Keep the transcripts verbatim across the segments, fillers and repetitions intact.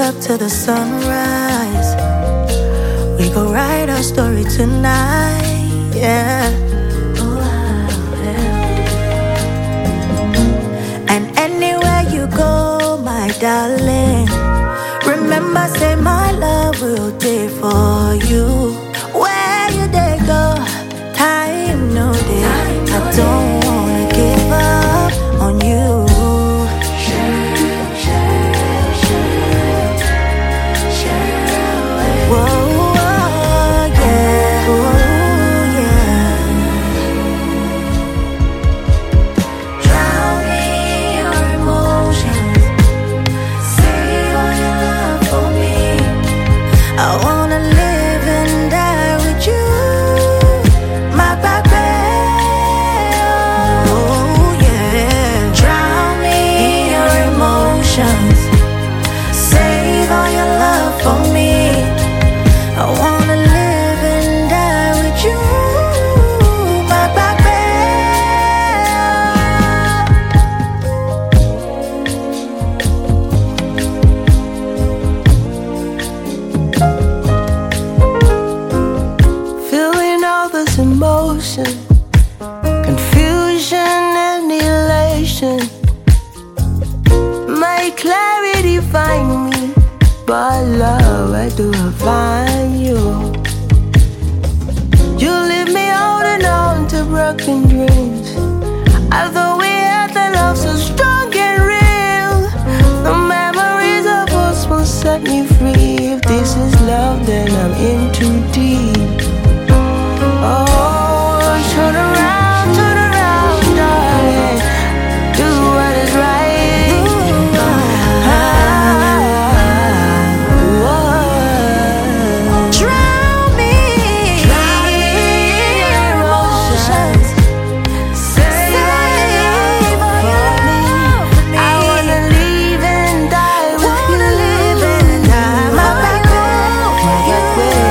up to the sunrise. We gon' write our story tonight, yeah. And anywhere you go, my darling, remember, say my love will stay for you. Where you they go, time no day. I don't wanna give up on you. Emotion, confusion and elation. My clarity find me, but love, where do I find you? You leave me holding on to broken dreams. I thought we had the love so strong and real. The memories of us will set me free. If this is love, then I'm in too deep. Oh, turn around, turn around, darling. Do what is right. Ah, drown me, drown me in your emotions. Save all your love for me. I wanna live and die with you. Wanna live and die, my back home, my back home.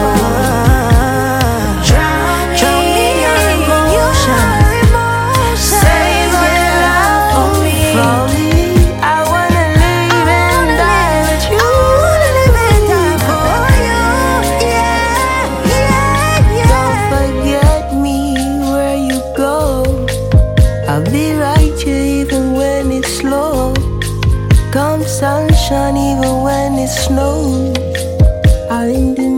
I'll be right here even when it's slow. Come sunshine even when it snows. I'm in the